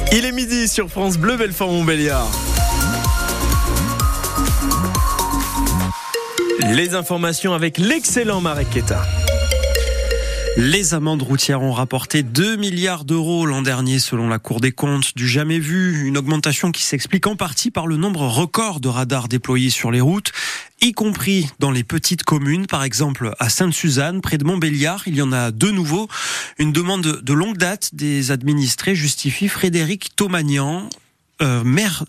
Il est midi sur France Bleu Belfort-Montbéliard. Les informations avec l'excellent Marek Keta. Les amendes routières ont rapporté 2 milliards d'euros l'an dernier selon la Cour des comptes, du jamais vu. Une augmentation qui s'explique en partie par le nombre record de radars déployés sur les routes, y compris dans les petites communes. Par exemple, à Sainte-Suzanne, près de Montbéliard, il y en a 2 nouveaux. Une demande de longue date des administrés justifie Frédéric Chomagnan, maire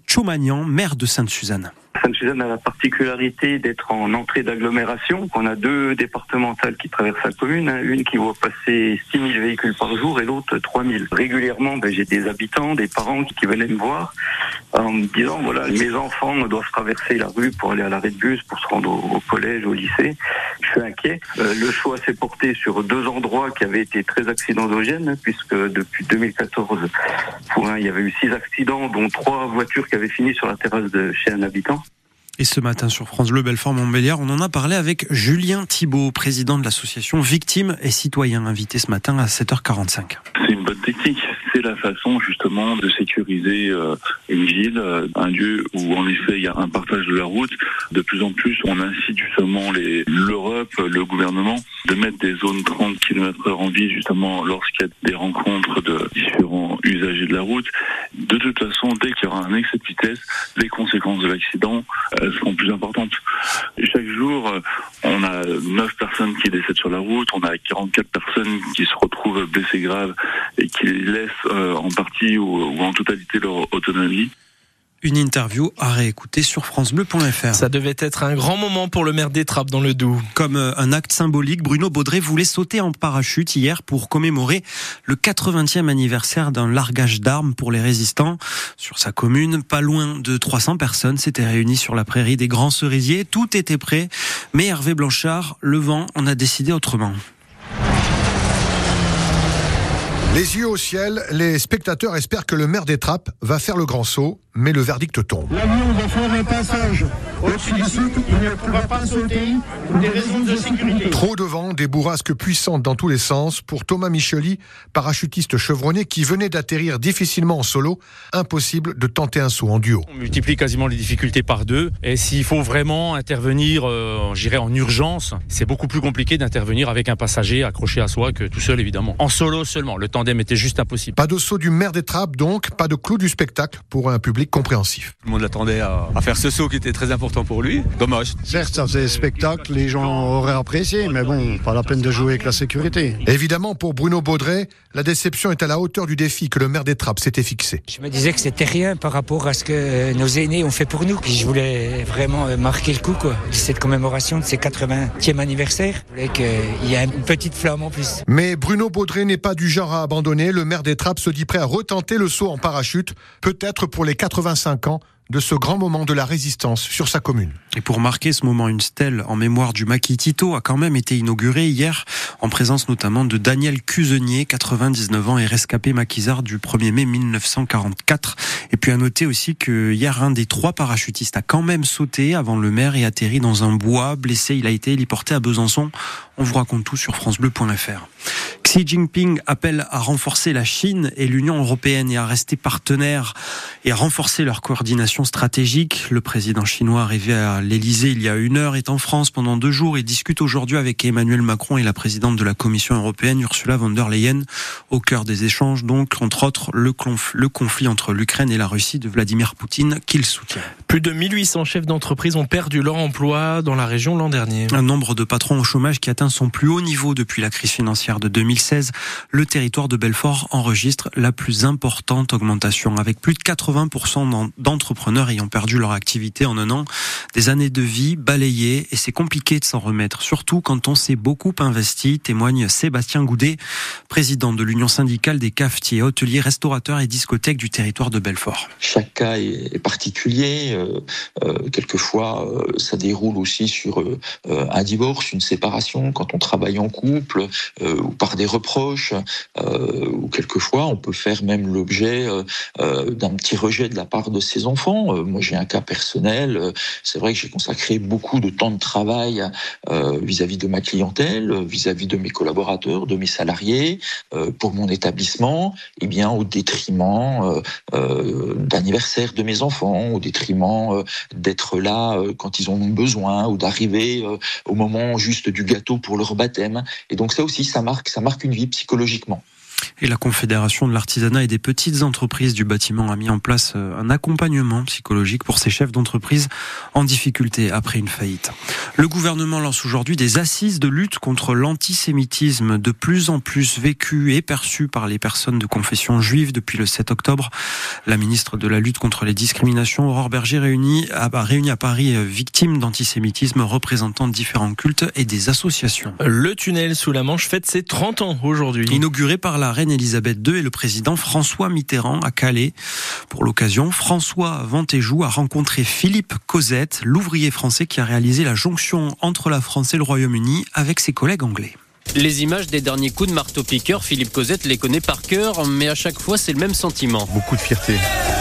de Sainte-Suzanne. Sainte-Suzanne a la particularité d'être en entrée d'agglomération. On a 2 départementales qui traversent la commune, une qui voit passer 6 000 véhicules par jour et l'autre 3 000. Régulièrement, j'ai des habitants, des parents qui venaient me voir en me disant, voilà, mes enfants doivent traverser la rue pour aller à l'arrêt de bus, pour se rendre au collège, au lycée. Je suis inquiet. Le choix s'est porté sur 2 endroits qui avaient été très accidentogènes, puisque depuis 2014, il y avait eu 6 accidents, dont 3 voitures qui avaient fini sur la terrasse de chez un habitant. Et ce matin sur France Bleu Belfort-Montbéliard, on en a parlé avec Julien Thibault, président de l'association Victimes et Citoyens, invité ce matin à 7h45. C'est une bonne technique. C'est la façon justement de sécuriser une ville, un lieu où en effet il y a un partage de la route. De plus en plus, on incite justement l'Europe, le gouvernement, de mettre des zones 30 km/h en ville justement lorsqu'il y a des rencontres de différents usagers de la route. De toute façon, dès qu'il y aura un excès de vitesse, les conséquences de l'accident seront plus importantes. Chaque jour, on a 9 personnes qui décèdent sur la route, on a 44 personnes qui se retrouvent blessées graves et qui laissent en partie ou en totalité leur autonomie. Une interview à réécouter sur francebleu.fr. Ça devait être un grand moment pour le maire d'Étrapes dans le Doubs. Comme un acte symbolique, Bruno Baudret voulait sauter en parachute hier pour commémorer le 80e anniversaire d'un largage d'armes pour les résistants. Sur sa commune, pas loin de 300 personnes s'étaient réunies sur la prairie des Grands Cerisiers. Tout était prêt, mais Hervé Blanchard, le vent, en a décidé autrement. Les yeux au ciel, les spectateurs espèrent que le maire d'Étrapes va faire le grand saut, mais le verdict tombe. L'avion va faire un passage au-dessus du site, il ne pourra pas sauter pour des raisons de sécurité. Trop de vent, des bourrasques puissantes dans tous les sens pour Thomas Micheli, parachutiste chevronné qui venait d'atterrir difficilement en solo. Impossible de tenter un saut en duo. On multiplie quasiment les difficultés par 2 et s'il faut vraiment intervenir, en urgence, c'est beaucoup plus compliqué d'intervenir avec un passager accroché à soi que tout seul évidemment. En solo seulement, le tandem était juste impossible. Pas de saut du maire d'Étrapes donc, pas de clou du spectacle pour un public compréhensif. Tout le monde l'attendait à faire ce saut qui était très important pour lui. Dommage. Certes, ça faisait spectacle, les gens auraient apprécié, mais bon, pas la peine de jouer avec la sécurité. Évidemment, pour Bruno Baudret, la déception est à la hauteur du défi que le maire d'Étrapes s'était fixé. Je me disais que c'était rien par rapport à ce que nos aînés ont fait pour nous. Puis je voulais vraiment marquer le coup, cette commémoration de ses 80e anniversaire. Je voulais qu'il y ait une petite flamme en plus. Mais Bruno Baudret n'est pas du genre à abandonner. Le maire d'Étrapes se dit prêt à retenter le saut en parachute, peut-être pour les 85 ans de ce grand moment de la résistance sur sa commune. Et pour marquer ce moment, une stèle en mémoire du maquis Tito a quand même été inaugurée hier, en présence notamment de Daniel Cusenier, 99 ans et rescapé maquisard du 1er mai 1944. Et puis à noter aussi que hier, un des 3 parachutistes a quand même sauté avant le maire et atterri dans un bois. Blessé, il a été héliporté à Besançon. On vous raconte tout sur francebleu.fr. Xi Jinping appelle à renforcer la Chine et l'Union européenne et à rester partenaires et à renforcer leur coordination stratégique. Le président chinois arrivé à l'Elysée il y a 1 heure est en France pendant 2 jours et discute aujourd'hui avec Emmanuel Macron et la présidente de la Commission européenne, Ursula von der Leyen. Au cœur des échanges, donc, entre autres, le conflit entre l'Ukraine et la Russie de Vladimir Poutine qu'il soutient. Plus de 1800 chefs d'entreprise ont perdu leur emploi dans la région l'an dernier. Un nombre de patrons au chômage qui atteint son plus haut niveau depuis la crise financière de 2016. Le territoire de Belfort enregistre la plus importante augmentation, avec plus de 80% d'entrepreneurs ayant perdu leur activité en 1 an. Des années de vie balayées et c'est compliqué de s'en remettre, surtout quand on s'est beaucoup investi, témoigne Sébastien Goudet, président de l'Union syndicale des cafetiers, hôteliers, restaurateurs et discothèques du territoire de Belfort. Chaque cas est particulier. Quelquefois, ça déroule aussi sur un divorce, une séparation, quand on travaille en couple, ou par des reproches, ou quelquefois on peut faire même l'objet d'un petit rejet de la part de ses enfants, temps. Moi, j'ai un cas personnel. C'est vrai que j'ai consacré beaucoup de temps de travail vis-à-vis de ma clientèle, vis-à-vis de mes collaborateurs, de mes salariés, pour mon établissement, et bien au détriment d'anniversaire de mes enfants, au détriment d'être là quand ils en ont besoin, ou d'arriver au moment juste du gâteau pour leur baptême. Et donc ça aussi, ça marque une vie psychologiquement. Et la Confédération de l'artisanat et des petites entreprises du bâtiment a mis en place un accompagnement psychologique pour ces chefs d'entreprise en difficulté après une faillite. Le gouvernement lance aujourd'hui des assises de lutte contre l'antisémitisme, de plus en plus vécu et perçu par les personnes de confession juive depuis le 7 octobre. La ministre de la lutte contre les discriminations, Aurore Berger, réunit à Paris victimes d'antisémitisme, représentant différents cultes et des associations. Le tunnel sous la Manche fête ses 30 ans aujourd'hui. Inauguré par la reine Elisabeth II et le président François Mitterrand à Calais. Pour l'occasion, François Vantéjou a rencontré Philippe Cosette, l'ouvrier français qui a réalisé la jonction entre la France et le Royaume-Uni avec ses collègues anglais. Les images des derniers coups de marteau-piqueur, Philippe Cosette les connaît par cœur, mais à chaque fois c'est le même sentiment. Beaucoup de fierté.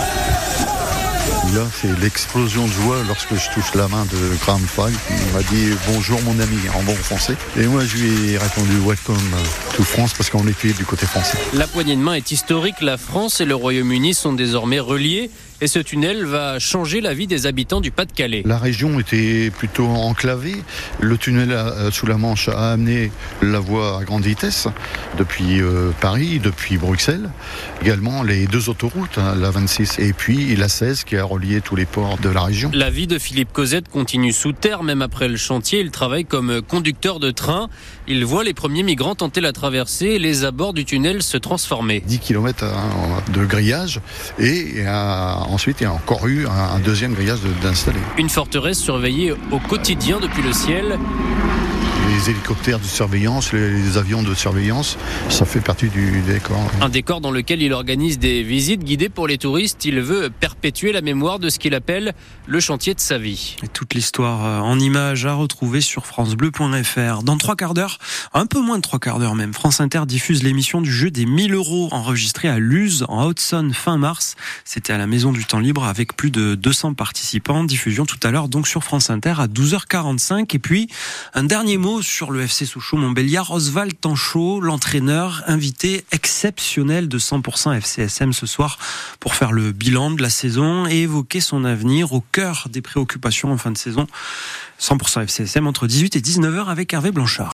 Là, c'est l'explosion de joie lorsque je touche la main de Graham Fagg. Il m'a dit « Bonjour mon ami » en bon français. Et moi, je lui ai répondu « Welcome to France » parce qu'on était du côté français. La poignée de main est historique. La France et le Royaume-Uni sont désormais reliés. Et ce tunnel va changer la vie des habitants du Pas-de-Calais. La région était plutôt enclavée. Le tunnel sous la Manche a amené la voie à grande vitesse depuis Paris, depuis Bruxelles. Également les deux autoroutes, la 26 et puis la 16 qui a relié tous les ports de la région. La vie de Philippe Cosette continue sous terre, même après le chantier. Il travaille comme conducteur de train. Il voit les premiers migrants tenter la traversée et les abords du tunnel se transformer. 10 km de grillage et ensuite, il y a encore eu un deuxième grillage d'installer. Une forteresse surveillée au quotidien depuis le ciel. Les hélicoptères de surveillance, les avions de surveillance, ça fait partie du décor. Un décor dans lequel il organise des visites guidées pour les touristes. Il veut perpétuer la mémoire de ce qu'il appelle le chantier de sa vie. Et toute l'histoire en images à retrouver sur francebleu.fr. Dans 3 quarts d'heure, un peu moins de 3 quarts d'heure même, France Inter diffuse l'émission du jeu des 1000 € enregistrée à Luz, en Haute-Saône, fin mars. C'était à la Maison du Temps Libre avec plus de 200 participants. Diffusion tout à l'heure donc sur France Inter à 12h45. Et puis, un dernier mot sur le FC Sochaux-Montbéliard. Oswald Tanchot, l'entraîneur, invité exceptionnel de 100% FCSM ce soir pour faire le bilan de la saison et évoquer son avenir au cœur des préoccupations en fin de saison. 100% FCSM entre 18 et 19h avec Hervé Blanchard.